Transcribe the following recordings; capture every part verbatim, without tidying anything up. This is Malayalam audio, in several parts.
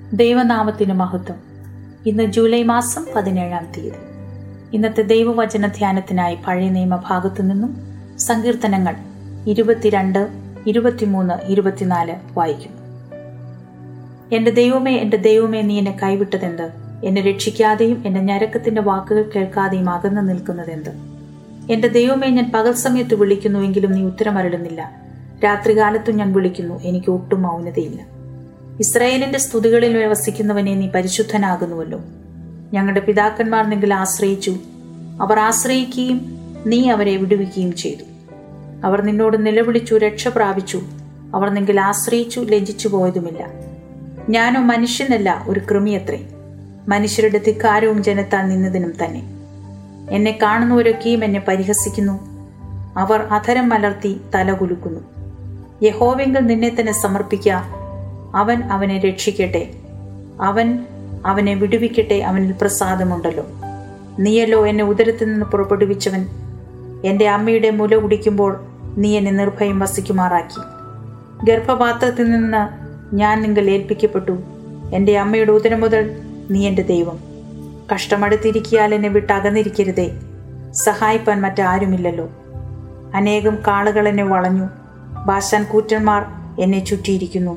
ദൈവനാമത്തിന് മഹത്വം. ഇന്ന് ജൂലൈ മാസം പതിനേഴാം തീയതി. ഇന്നത്തെ ദൈവവചന ധ്യാനത്തിനായി പഴയ നിയമ ഭാഗത്തു നിന്നും സങ്കീർത്തനങ്ങൾ ഇരുപത്തിരണ്ട്, ഇരുപത്തിമൂന്ന്, ഇരുപത്തിനാല് വായിക്കുന്നു. എന്റെ ദൈവമേ, എന്റെ ദൈവമേ, നീ എന്നെ കൈവിട്ടതെന്ത്? എന്നെ രക്ഷിക്കാതെയും എന്റെ ഞരക്കത്തിന്റെ വാക്കുകൾ കേൾക്കാതെയും അകന്നു നിൽക്കുന്നതെന്ത്? എന്റെ ദൈവമേ, ഞാൻ പകൽ സമയത്ത് വിളിക്കുന്നുവെങ്കിലും നീ ഉത്തരമരുളുന്നില്ല. രാത്രികാലത്തും ഞാൻ വിളിക്കുന്നു, എനിക്ക് ഒട്ടും മൗനതയില്ല. ഇസ്രായേലിന്റെ സ്തുതികളിൽ വസിക്കുന്നവനെ, നീ പരിശുദ്ധനാകുന്നുവല്ലോ. ഞങ്ങളുടെ പിതാക്കന്മാർ നിങ്ങളിൽ ആശ്രയിച്ചു, അവർ ആശ്രയിക്കുകയും നീ അവരെ വിടുവിക്കുകയും ചെയ്തു. അവർ നിന്നോട് നിലവിളിച്ചു, രക്ഷ പ്രാപിച്ചു. അവർ നിങ്ങളിൽ ആശ്രയിച്ചു, ലജ്ജിച്ചു പോയതുമില്ല. ഞാനോ മനുഷ്യനല്ല, ഒരു കൃമിയത്രേ, മനുഷ്യരുടെ ധിക്കാരവും ജനത്താൽ നിന്നതിനും തന്നെ. എന്നെ കാണുന്നവരൊക്കെയും എന്നെ പരിഹസിക്കുന്നു, അവർ അധരം മലർത്തി തലകുലുക്കുന്നു. യഹോവെങ്കിൽ നിന്നെ തന്നെ സമർപ്പിക്കുക, അവൻ അവനെ രക്ഷിക്കട്ടെ, അവൻ അവനെ വിടുവിക്കട്ടെ, അവനിൽ പ്രസാദമുണ്ടല്ലോ. നീയല്ലോ എന്നെ ഉദരത്തിൽ നിന്ന് പുറപ്പെടുവിച്ചവൻ. എൻ്റെ അമ്മയുടെ മുല കുടിക്കുമ്പോൾ നീ എന്നെ നിർഭയം വസിക്കുമാറാക്കി. ഗർഭപാത്രത്തിൽ നിന്ന് ഞാൻ നിങ്ങൾ ഏൽപ്പിക്കപ്പെട്ടു. എൻ്റെ അമ്മയുടെ ഉദരം മുതൽ നീ എൻ്റെ ദൈവം. കഷ്ടമടുത്തിരിക്കിയാൽ എന്നെ വിട്ട് അകന്നിരിക്കരുതേ, സഹായിപ്പാൻ മറ്റാരുമില്ലല്ലോ. അനേകം കാളുകൾ എന്നെ വളഞ്ഞു, ബാശാൻ കൂറ്റന്മാർ എന്നെ ചുറ്റിയിരിക്കുന്നു.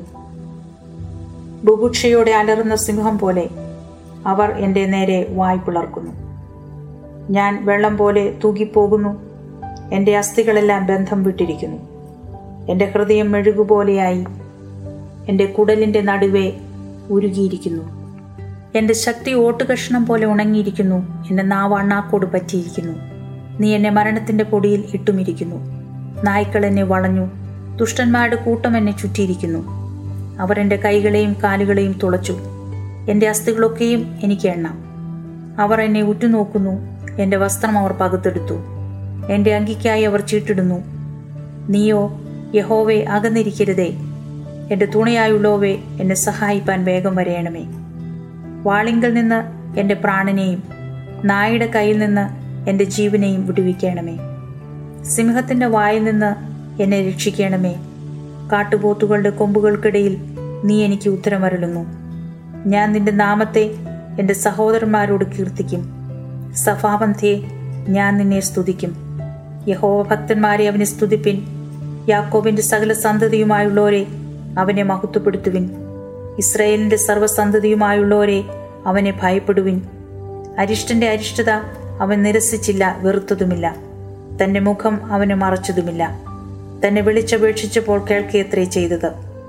ബുഭുക്ഷയോടെ അലറുന്ന സിംഹം പോലെ അവർ എൻ്റെ നേരെ വായ് പിളർക്കുന്നു. ഞാൻ വെള്ളം പോലെ തൂകിപ്പോകുന്നു, എൻ്റെ അസ്ഥികളെല്ലാം ബന്ധം വിട്ടിരിക്കുന്നു. എൻ്റെ ഹൃദയം മെഴുകുപോലെയായി, എൻ്റെ കുടലിൻ്റെ നടുവേ ഉരുകിയിരിക്കുന്നു. എൻ്റെ ശക്തി ഓട്ടുകഷ്ണം പോലെ ഉണങ്ങിയിരിക്കുന്നു, എൻ്റെ നാവ് അണ്ണാക്കോട് പറ്റിയിരിക്കുന്നു. നീ എന്നെ മരണത്തിൻ്റെ പൊടിയിൽ ഇട്ടുമിരിക്കുന്നു. നായ്ക്കൾ എന്നെ വളഞ്ഞു, ദുഷ്ടന്മാരുടെ കൂട്ടം എന്നെ ചുറ്റിയിരിക്കുന്നു. അവർ എൻ്റെ കൈകളെയും കാലുകളെയും തുളച്ചു, എൻ്റെ അസ്ഥികളൊക്കെയും എനിക്ക് എണ്ണാം. അവർ എന്നെ ഉറ്റുനോക്കുന്നു, എൻ്റെ വസ്ത്രം അവർ പകുത്തെടുത്തു, എൻ്റെ അങ്കിക്കായി അവർ ചീട്ടിടുന്നു. നീയോ യഹോവേ, അകന്നിരിക്കരുതേ, എൻ്റെ തുണയായുള്ളോവേ, എന്നെ സഹായിപ്പാൻ വേഗം വരയണമേ. വാളിങ്കൽ നിന്ന് എൻ്റെ പ്രാണനെയും നായുടെ കയ്യിൽ നിന്ന് എൻ്റെ ജീവനെയും വിടുവിക്കണമേ. സിംഹത്തിൻ്റെ വായിൽ നിന്ന് എന്നെ രക്ഷിക്കണമേ. കാട്ടുപോത്തുകളുടെ കൊമ്പുകൾക്കിടയിൽ നീ എനിക്ക് ഉത്തരമരുളുന്നു. ഞാൻ നിന്റെ നാമത്തെ എൻ്റെ സഹോദരന്മാരോട് കീർത്തിക്കും. സഭാപന്ഥേ, ഞാൻ നിന്നെ സ്തുതിക്കും. യഹോവ ഭക്തന്മാരെ അവനെ സ്തുതിപ്പിൻ. യാക്കോബിന്റെ സകല സന്തതിയുമായുള്ളവരെ അവനെ മഹത്വപ്പെടുത്തുവിൻ. ഇസ്രായേലിന്റെ സർവ്വസന്തതിയുമായുള്ളവരെ അവനെ ഭയപ്പെടുവിൻ. അരിഷ്ടന്റെ അരിഷ്ടത അവൻ നിരസിച്ചില്ല, വെറുത്തതുമില്ല. തന്റെ മുഖം അവന് മറച്ചതുമില്ല. തന്നെ വിളിച്ചപേക്ഷിച്ചപ്പോൾ കേൾക്കുകയത്രേ ചെയ്തത്.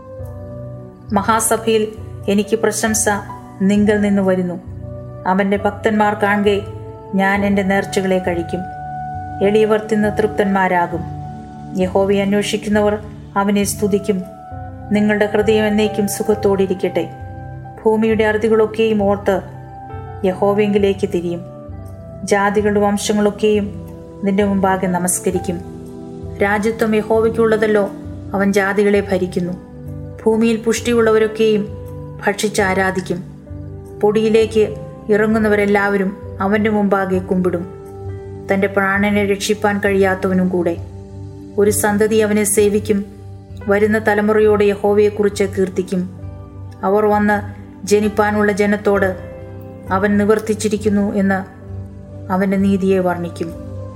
മഹാസഭയിൽ എനിക്ക് പ്രശംസ നിങ്കൽ നിന്ന് വരുന്നു. അവന്റെ ഭക്തന്മാർ കാണുകെ ഞാൻ എൻ്റെ നേർച്ചകളെ കഴിക്കും. എളിയവർ തിന്ന് തൃപ്തന്മാരാകും. യഹോവയെ അന്വേഷിക്കുന്നവർ അവനെ സ്തുതിക്കും. നിങ്ങളുടെ ഹൃദയം എന്നേക്കും സുഖത്തോടിരിക്കട്ടെ. ഭൂമിയുടെ അറുതികളൊക്കെയും ഓർത്ത് യഹോവയെങ്കിലേക്ക് തിരിയും. ജാതികളുടെ വംശങ്ങളൊക്കെയും നിന്റെ മുമ്പാകെ നമസ്കരിക്കും. രാജ്യത്വം യഹോവയ്ക്കുള്ളതല്ലോ, അവൻ ജാതികളെ ഭരിക്കുന്നു. ഭൂമിയിൽ പുഷ്ടിയുള്ളവരൊക്കെയും ഭക്ഷിച്ച് ആരാധിക്കും. പൊടിയിലേക്ക് ഇറങ്ങുന്നവരെല്ലാവരും അവൻ്റെ മുമ്പാകെ കുമ്പിടും. തൻ്റെ പ്രാണനെ രക്ഷിപ്പാൻ കഴിയാത്തവനും കൂടെ. ഒരു സന്തതി അവനെ സേവിക്കും. വരുന്ന തലമുറയോട് യഹോവയെക്കുറിച്ച് കീർത്തിക്കും. അവർ വന്ന് ജനിപ്പാനുള്ള ജനത്തോട് അവൻ നിവർത്തിച്ചിരിക്കുന്നു എന്ന് അവൻ്റെ നീതിയെ വർണ്ണിക്കും.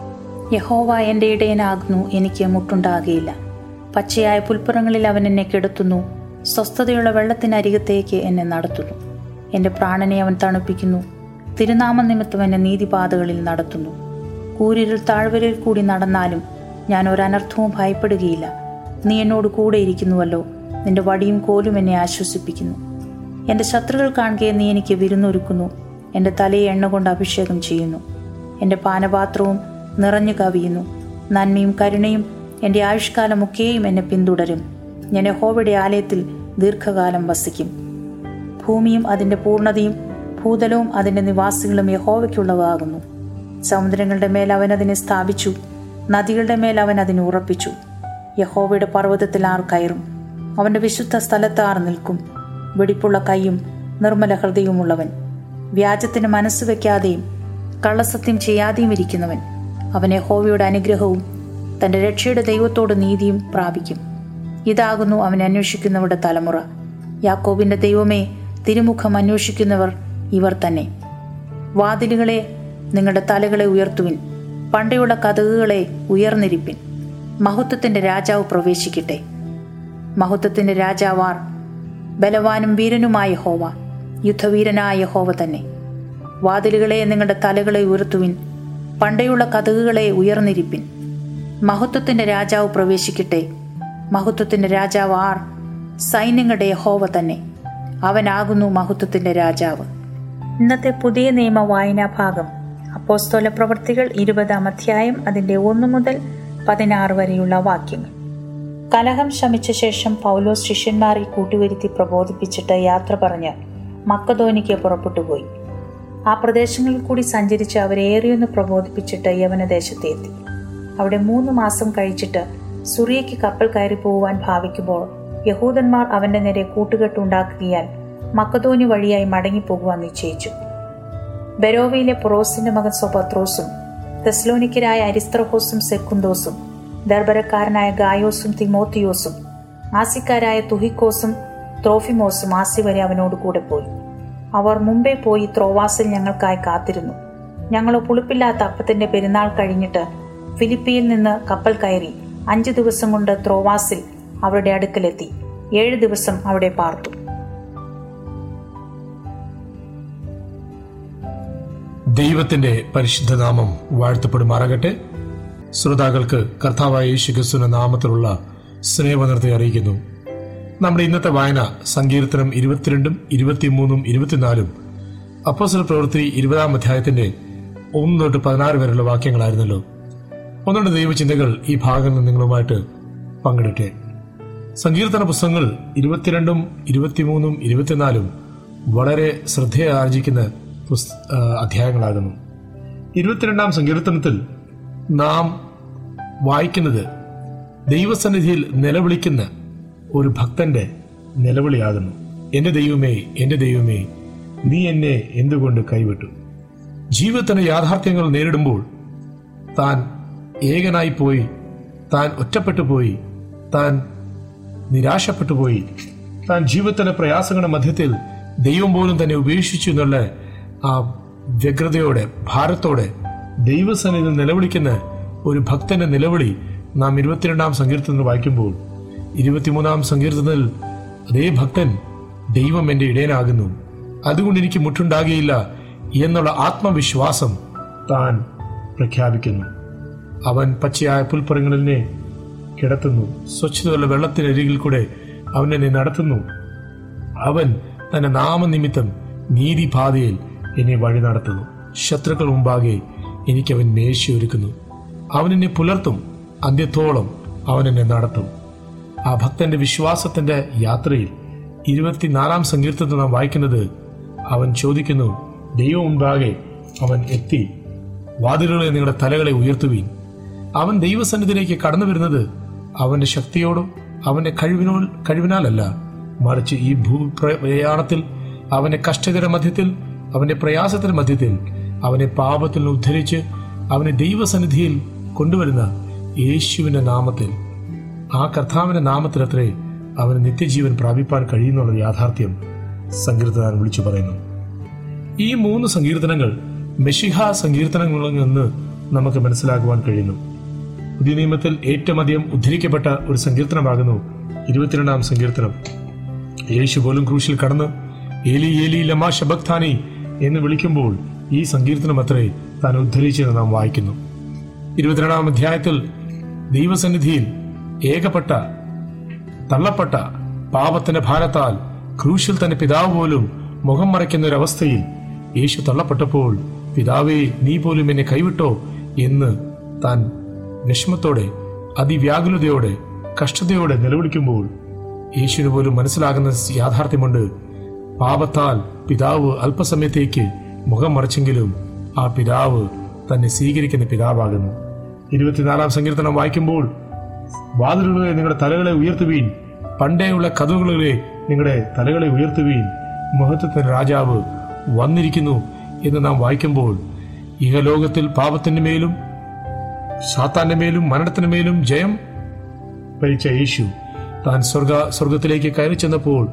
യഹോവ എൻ്റെ ഇടയനാകുന്നു, എനിക്ക് മുട്ടുണ്ടാകുകയില്ല. പച്ചയായ പുൽപ്പുറങ്ങളിൽ അവൻ എന്നെ കിടത്തുന്നു. സ്വസ്ഥതയുള്ള വെള്ളത്തിനരികത്തേക്ക് എന്നെ നടത്തുന്നു. എൻ്റെ പ്രാണനെ അവൻ തണുപ്പിക്കുന്നു. തിരുനാമ നിമിത്തം എന്നെ നീതിപാതകളിൽ നടത്തുന്നു. കൂരിരുൾ താഴ്വരയിൽ കൂടി നടന്നാലും ഞാൻ ഒരനർത്ഥവും ഭയപ്പെടുകയില്ല. നീ എന്നോട് കൂടെ ഇരിക്കുന്നുവല്ലോ, നിന്റെ വടിയും കോലും എന്നെ ആശ്വസിപ്പിക്കുന്നു. എൻ്റെ ശത്രുക്കൾ കാണുകയെ നീ എനിക്ക് വിരുന്നൊരുക്കുന്നു. എൻ്റെ തലയെ എണ്ണ കൊണ്ട് അഭിഷേകം ചെയ്യുന്നു. എൻ്റെ പാനപാത്രവും നിറഞ്ഞു കവിയുന്നു. നന്മയും കരുണയും എൻ്റെ ആയുഷ്കാലമൊക്കെയും എന്നെ പിന്തുടരും. ഞാൻ യഹോവയുടെ ആലയത്തിൽ ദീർഘകാലം വസിക്കും. ഭൂമിയും അതിൻ്റെ പൂർണ്ണതയും ഭൂതലവും അതിൻ്റെ നിവാസികളും യഹോവയ്ക്കുള്ളവാകുന്നു. സമുദ്രങ്ങളുടെ മേൽ അവൻ അതിനെ സ്ഥാപിച്ചു, നദികളുടെ മേൽ അവൻ അതിനെ ഉറപ്പിച്ചു. യഹോവയുടെ പർവ്വതത്തിൽ ആർ കയറും? അവൻ്റെ വിശുദ്ധ സ്ഥലത്ത് ആർ നിൽക്കും? വെടിപ്പുള്ള കൈയും നിർമ്മല ഹൃദയവുമുള്ളവൻ, വ്യാജത്തിന് മനസ്സ് വയ്ക്കാതെയും കള്ളസത്യം ചെയ്യാതെയും ഇരിക്കുന്നവൻ, അവൻ യഹോവയുടെ അനുഗ്രഹവും തൻ്റെ രക്ഷയുടെ ദൈവത്തോട് നീതിയും പ്രാപിക്കും. ഇതാകുന്നു അവനെ അന്വേഷിക്കുന്നവരുടെ തലമുറ. യാക്കോബിന്റെ ദൈവമേ, തിരുമുഖം അന്വേഷിക്കുന്നവർ ഇവർ തന്നെ. വാതിലുകളെ നിങ്ങളുടെ തലകളെ ഉയർത്തുവിൻ, പണ്ടയുള്ള കതകുകളെ ഉയർന്നിരിപ്പിൻ. മഹത്വത്തിൻ്റെ രാജാവ് പ്രവേശിക്കട്ടെ. മഹത്വത്തിൻ്റെ രാജാവാർ? ബലവാനും വീരനുമായ യഹോവ, യുദ്ധവീരനായ യഹോവ തന്നെ. വാതിലുകളെ നിങ്ങളുടെ തലകളെ ഉയർത്തുവിൻ, പണ്ടയുള്ള കതകുകളെ ഉയർന്നിരിപ്പിൻ. മഹത്വത്തിൻ്റെ രാജാവ് പ്രവേശിക്കട്ടെ. മഹത്വത്തിൻ്റെ രാജാവ് ആർ? സൈന്യങ്ങളുടെ യഹോവ തന്നെ. അവനാകുന്നു മഹത്വത്തിൻ്റെ രാജാവ്. ഇന്നത്തെ പുതിയ നിയമ വായനാ ഭാഗം അപ്പോസ്തല പ്രവൃത്തികൾ ഇരുപതാം അധ്യായം അതിൻ്റെ ഒന്ന് മുതൽ പതിനാറ് വരെയുള്ള വാക്യങ്ങൾ. കലഹം ശമിച്ച ശേഷം പൗലോസ് ശിഷ്യന്മാരെ കൂട്ടുവരുത്തി പ്രബോധിപ്പിച്ചിട്ട് യാത്ര പറഞ്ഞ് മക്കദോനിക്ക് പുറപ്പെട്ടുപോയി. ആ പ്രദേശങ്ങളിൽ കൂടി സഞ്ചരിച്ച് അവരെ ഏറിയൊന്ന് പ്രബോധിപ്പിച്ചിട്ട് യവനദേശത്ത് എത്തി. അവിടെ മൂന്ന് മാസം കഴിച്ചിട്ട് സുറിയയ്ക്ക് കപ്പൽ കയറി പോകുവാൻ ഭാവിക്കുമ്പോൾ യഹൂദന്മാർ അവന്റെ നേരെ കൂട്ടുകെട്ടുണ്ടാക്കുകയാൽ മക്കദോനി വഴിയായി മടങ്ങിപ്പോകുവാൻ നിശ്ചയിച്ചു. ബെരോവയിലെ പൊറോസിന്റെ മകൻ സൊപത്രോസും തെസ്ലോനിക്കരായ അരിസ്ത്രഹോസും സെക്കുന്തോസും ദർബരക്കാരനായ ഗായോസും തിമോത്തിയോസും ആസിക്കാരായ തുഹിക്കോസും ത്രോഫിമോസും ആസി വരെ അവനോട് കൂടെ പോയി. അവർ മുമ്പേ പോയി ത്രോവാസിൽ ഞങ്ങൾക്കായി കാത്തിരുന്നു. ഞങ്ങൾ പുളിപ്പില്ലാത്ത അപ്പത്തിന്റെ പെരുന്നാൾ കഴിഞ്ഞിട്ട് ഫിലിപ്പിയിൽ നിന്ന് കപ്പൽ കയറി അഞ്ചു ദിവസം കൊണ്ട് ത്രോവാസിൽ അവരുടെ അടുക്കലെത്തി. ഏഴ് ദിവസം അവിടെ പാർത്തു. ദൈവത്തിന്റെ പരിശുദ്ധ നാമം വാഴ്ത്തപ്പെടുമാറാകട്ടെ. ശ്രോതാക്കൾക്ക് കർത്താവായ യേശു ക്രിസ്തുവിന്റെ നാമത്തിലുള്ള സ്നേഹവന്ദനത്തെ അറിയിക്കുന്നു. നമ്മുടെ ഇന്നത്തെ വായന സങ്കീർത്തനം ഇരുപത്തിരണ്ടും ഇരുപത്തിമൂന്നും ഇരുപത്തിനാലും അപ്പോസ്തല പ്രവൃത്തി ഇരുപതാം അധ്യായത്തിന്റെ ഒന്ന് തൊട്ട് പതിനാറ് വരെയുള്ള വാക്യങ്ങളായിരുന്നല്ലോ. ഒന്നുകൊണ്ട് ദൈവചിന്തകൾ ഈ ഭാഗങ്ങൾ നിങ്ങളുമായിട്ട് പങ്കിടട്ടെ. സങ്കീർത്തന പുസ്തകങ്ങൾ ഇരുപത്തിരണ്ടും ഇരുപത്തിമൂന്നും ഇരുപത്തിനാലും വളരെ ശ്രദ്ധയാർജിക്കുന്ന അധ്യായങ്ങളാകുന്നു. ഇരുപത്തിരണ്ടാം സങ്കീർത്തനത്തിൽ നാം വായിക്കുന്നത് ദൈവസന്നിധിയിൽ നിലവിളിക്കുന്ന ഒരു ഭക്തന്റെ നിലവിളിയാകുന്നു. എന്റെ ദൈവമേ, എന്റെ ദൈവമേ, നീ എന്നെ എന്തുകൊണ്ട് കൈവിട്ടു? ജീവിതത്തിന്റെ യാഥാർത്ഥ്യങ്ങൾ നേരിടുമ്പോൾ താൻ ഏകനായി പോയി, താൻ ഒറ്റപ്പെട്ടു പോയി, താൻ നിരാശപ്പെട്ടു പോയി, താൻ ജീവിതത്തിന്റെ പ്രയാസങ്ങളുടെ മധ്യത്തിൽ ദൈവം പോലും തന്നെ ഉപേക്ഷിച്ചു എന്നുള്ള ആ വ്യഗ്രതയോടെ, ഭാരത്തോടെ ദൈവസന്നിധിയിൽ നിലവിളിക്കുന്ന ഒരു ഭക്തന്റെ നിലവിളി നാം ഇരുപത്തിരണ്ടാം സങ്കീർത്തനത്തിൽ വായിക്കുമ്പോൾ, ഇരുപത്തിമൂന്നാം സങ്കീർത്തനത്തിൽ അതേ ഭക്തൻ ദൈവം എന്റെ ഇടയനാകുന്നു, അതുകൊണ്ട് എനിക്ക് മുട്ടുണ്ടാകുകയില്ല എന്നുള്ള ആത്മവിശ്വാസം താൻ പ്രഖ്യാപിക്കുന്നു. അവൻ പച്ചയായ പുൽപ്പുറങ്ങളിനെ കിടത്തുന്നു, സ്വച്ഛതയുള്ള വെള്ളത്തിനരികിൽ കൂടെ അവൻ എന്നെ നടത്തുന്നു. അവൻ തന്റെ നാമനിമിത്തം നീതിപാതയിൽ എന്നെ വഴി നടത്തുന്നു. ശത്രുക്കൾ മുമ്പാകെ എനിക്കവൻ മേശയൊരുക്കുന്നു. അവൻ എന്നെ പുലർത്തും, അന്ത്യത്തോളം അവൻ എന്നെ നടത്തും. ആ ഭക്തന്റെ വിശ്വാസത്തിന്റെ യാത്രയിൽ ഇരുപത്തിനാലാം സങ്കീർത്തനത്തിൽ നാം വായിക്കുന്നത്, അവൻ ചോദിക്കുന്നു, ദൈവം മുൻപാകെ അവൻ എത്തി, വാതിലുകളെ നിങ്ങളുടെ തലകളെ ഉയർത്തുവീൻ. അവൻ ദൈവസന്നിധിയിലേക്ക് കടന്നു വരുന്നത് അവന്റെ ശക്തിയോടും അവന്റെ കഴിവിനോ കഴിവിനാലല്ല, മറിച്ച് ഈ ഭൂപ്രയാണത്തിൽ അവന്റെ കഷ്ടതയുടെ മധ്യത്തിൽ, അവന്റെ പ്രയാസത്തിന്റെ മധ്യത്തിൽ അവനെ പാപത്തിൽ നിന്ന് ഉദ്ധരിച്ച് അവനെ ദൈവസന്നിധിയിൽ കൊണ്ടുവരുന്ന യേശുവിന്റെ നാമത്തിൽ, ആ കർത്താവിന്റെ നാമത്തിലത്രേ അവന് നിത്യജീവൻ പ്രാപിപ്പാൻ കഴിയുന്നുള്ള യാഥാർത്ഥ്യം സങ്കീർത്തനൻ വിളിച്ചു പറയുന്നു. ഈ മൂന്ന് സങ്കീർത്തനങ്ങൾ മെഷിഹ സങ്കീർത്തനങ്ങളിൽ നിന്ന് നമുക്ക് മനസ്സിലാക്കുവാൻ കഴിയുന്നു. പുതിയ നിയമത്തിൽ ഏറ്റവും അധികം ഉദ്ധരിക്കപ്പെട്ട ഒരു സങ്കീർത്തനമാകുന്നു ഇരുപത്തിരണ്ടാം സങ്കീർത്തനം. യേശു പോലും ക്രൂശിൽ കടന്ന് ഏലി ഏലി ലമാ ശബക്താനി എന്ന് വിളിക്കുമ്പോൾ ഈ സങ്കീർത്തനം അത്രേ താൻ ഉദ്ധരിച്ചെന്ന് നാം വായിക്കുന്നു. ഇരുപത്തിരണ്ടാം അധ്യായത്തിൽ ദൈവസന്നിധിയിൽ ഏകപ്പെട്ട, തള്ളപ്പെട്ട പാപത്തിന്റെ ഭാരത്താൽ ക്രൂശിൽ തന്നെ പിതാവ് പോലും മുഖം മറയ്ക്കുന്ന ഒരവസ്ഥയിൽ യേശു തള്ളപ്പെട്ടപ്പോൾ, പിതാവേ, നീ പോലും എന്നെ കൈവിട്ടോ എന്ന് താൻ വിഷമത്തോടെ, അതിവ്യാകുലതയോടെ, കഷ്ടതയോടെ നിലവിളിക്കുമ്പോൾ യേശുവിന് പോലും മനസ്സിലാകുന്ന യാഥാർത്ഥ്യമുണ്ട്. പാപത്താൽ പിതാവ് അല്പസമയത്തേക്ക് മുഖം മറച്ചെങ്കിലും ആ പിതാവ് തന്നെ സ്വീകരിക്കുന്ന പിതാവാകുന്നു. ഇരുപത്തിനാലാം സങ്കീർത്തനം വായിക്കുമ്പോൾ, വാതിലുകളെ നിങ്ങളുടെ തലകളെ ഉയർത്തുവീൻ, പണ്ടേയുള്ള കതകുകളെ നിങ്ങളുടെ തലകളെ ഉയർത്തുവീൻ, മഹത്വത്തിന്റെ രാജാവ് വന്നിരിക്കുന്നു എന്ന് നാം വായിക്കുമ്പോൾ, ഇഹലോകത്തിൽ പാപത്തിന്റെ മേലും സാത്താന്റെ മേലും മരണത്തിന് മേലും ജയം ഭരിച്ച യേശു താൻ സ്വർഗ സ്വർഗത്തിലേക്ക് കയറി ചെന്നപ്പോൾ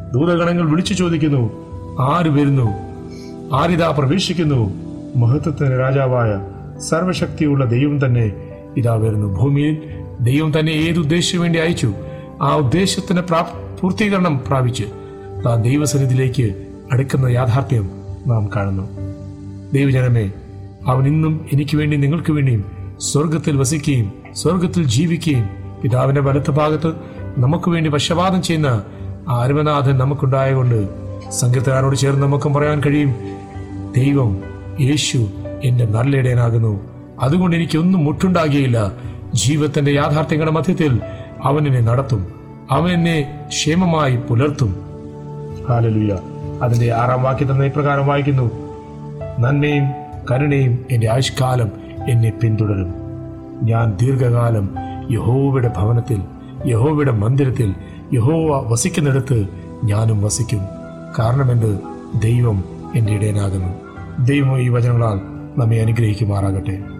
ദൂതഗണങ്ങൾ വിളിച്ചു ചോദിക്കുന്നു, ആര് വരുന്നു? ആരിതാ പ്രവേശിക്കുന്നു? മഹത്വത്തിന് രാജാവായ സർവശക്തിയുള്ള ദൈവം തന്നെ ഇതാ വരുന്നു. ഭൂമിയിൽ ദൈവം തന്നെ ഏത് ഉദ്ദേശിച്ചു വേണ്ടി അയച്ചു, ആ ഉദ്ദേശത്തിന് പൂർത്തീകരണം പ്രാപിച്ച് താൻ ദൈവസന്നിധിയിലേക്ക് അടുക്കുന്ന യാഥാർത്ഥ്യം നാം കാണുന്നു. ദൈവജനമേ, അവൻ ഇന്നും എനിക്ക് വേണ്ടി നിങ്ങൾക്ക് വേണ്ടിയും സ്വർഗത്തിൽ വസിക്കുകയും സ്വർഗത്തിൽ ജീവിക്കുകയും പിതാവിന്റെ വലത്ത് ഭാഗത്ത് നമുക്ക് വേണ്ടി പക്ഷപാതം ചെയ്യുന്ന ആ അരുമനാഥൻ നമുക്കുണ്ടായതുകൊണ്ട് സങ്കീർത്തകരോട് ചേർന്ന് നമുക്കും പറയാൻ കഴിയും, ദൈവം യേശു എന്റെ നല്ല ഇടയനാകുന്നു, അതുകൊണ്ട് എനിക്കൊന്നും മുട്ടുണ്ടാകുകയില്ല. ജീവിതത്തിന്റെ യാഥാർത്ഥ്യങ്ങളുടെ മധ്യത്തിൽ അവൻ എന്നെ നടത്തും, അവൻ എന്നെ ക്ഷേമമായി പുലർത്തും. ഹല്ലേലൂയ. അതിന്റെ ആറാം വാക്യത്തിൽ ഇപ്രകാരം വായിക്കുന്നു, നന്മയും കരുണയും എന്റെ ആയുഷ്കാലം എന്നെ പിന്തുടരും. ഞാൻ ദീർഘകാലം യഹോവയുടെ ഭവനത്തിൽ, യഹോവയുടെ മന്ദിരത്തിൽ, യഹോവ വസിക്കുന്നിടത്ത് ഞാനും വസിക്കും. കാരണം എന്ത്? ദൈവം എന്റെ ഇടയനാകുന്നു. ദൈവം ഈ വചനങ്ങളാൽ നമ്മെ അനുഗ്രഹിക്കുമാറാകട്ടെ.